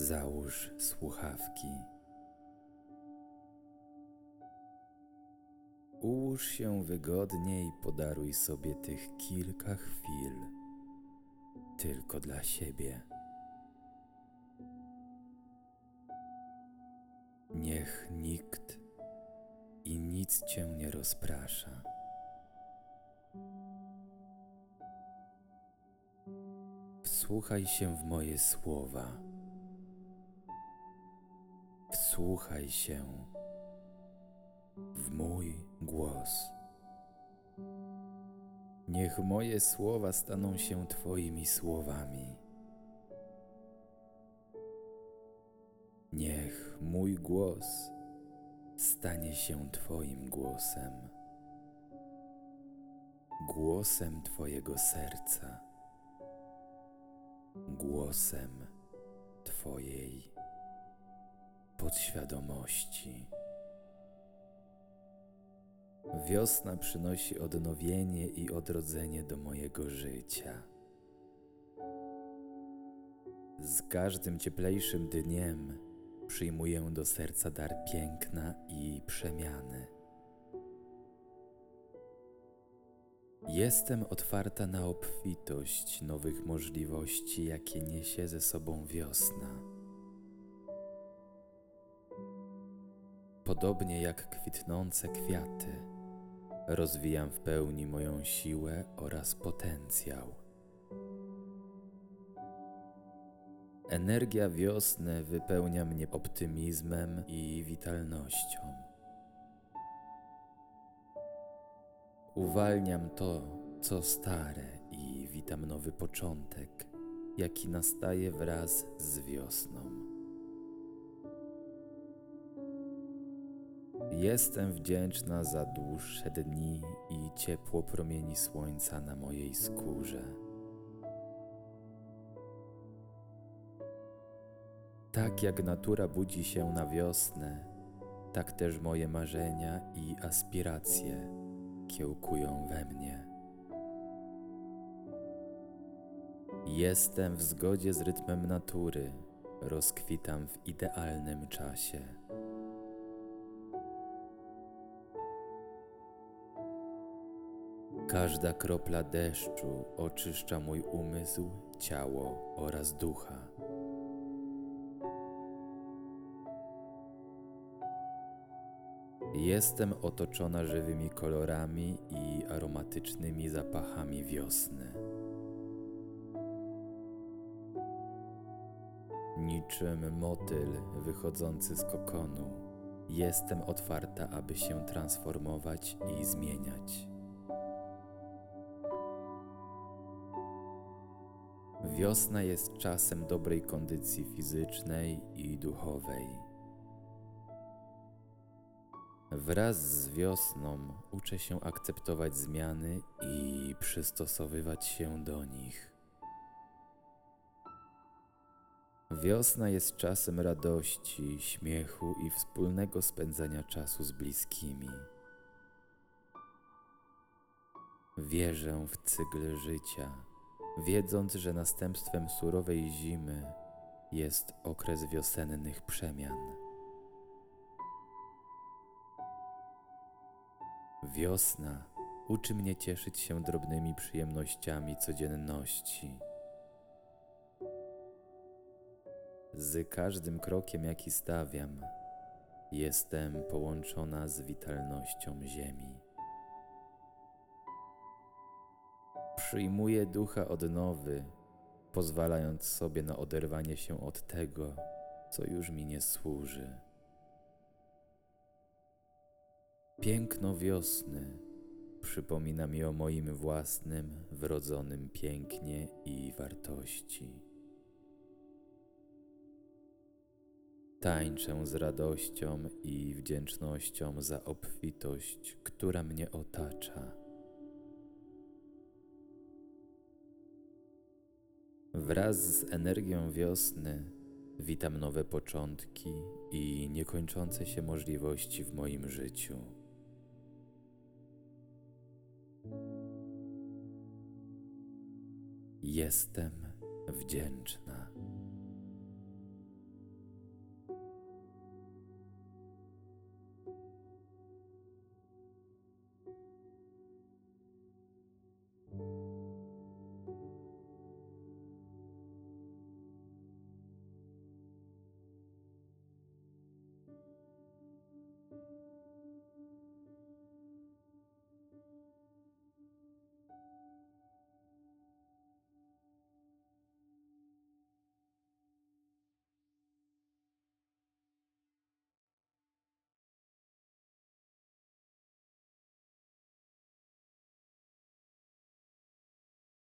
Załóż słuchawki. Ułóż się wygodnie i podaruj sobie tych kilka chwil tylko dla siebie. Niech nikt i nic cię nie rozprasza. Wsłuchaj się w moje słowa. Wsłuchaj się w mój głos. Niech moje słowa staną się Twoimi słowami. Niech mój głos stanie się Twoim głosem. Głosem Twojego serca. Głosem Twojej podświadomości. Wiosna przynosi odnowienie i odrodzenie do mojego życia. Z każdym cieplejszym dniem przyjmuję do serca dar piękna i przemiany. Jestem otwarta na obfitość nowych możliwości, jakie niesie ze sobą wiosna. Podobnie jak kwitnące kwiaty, rozwijam w pełni moją siłę oraz potencjał. Energia wiosny wypełnia mnie optymizmem i witalnością. Uwalniam to, co stare i witam nowy początek, jaki nastaje wraz z wiosną. Jestem wdzięczna za dłuższe dni i ciepło promieni słońca na mojej skórze. Tak jak natura budzi się na wiosnę, tak też moje marzenia i aspiracje kiełkują we mnie. Jestem w zgodzie z rytmem natury, rozkwitam w idealnym czasie. Każda kropla deszczu oczyszcza mój umysł, ciało oraz ducha. Jestem otoczona żywymi kolorami i aromatycznymi zapachami wiosny. Niczym motyl wychodzący z kokonu, jestem otwarta, aby się transformować i zmieniać. Wiosna jest czasem dobrej kondycji fizycznej i duchowej. Wraz z wiosną uczę się akceptować zmiany i przystosowywać się do nich. Wiosna jest czasem radości, śmiechu i wspólnego spędzania czasu z bliskimi. Wierzę w cykl życia, wiedząc, że następstwem surowej zimy jest okres wiosennych przemian. Wiosna uczy mnie cieszyć się drobnymi przyjemnościami codzienności. Z każdym krokiem, jaki stawiam, jestem połączona z witalnością ziemi. Przyjmuję ducha odnowy, pozwalając sobie na oderwanie się od tego, co już mi nie służy. Piękno wiosny przypomina mi o moim własnym, wrodzonym pięknie i wartości. Tańczę z radością i wdzięcznością za obfitość, która mnie otacza. Wraz z energią wiosny witam nowe początki i niekończące się możliwości w moim życiu. Jestem wdzięczna.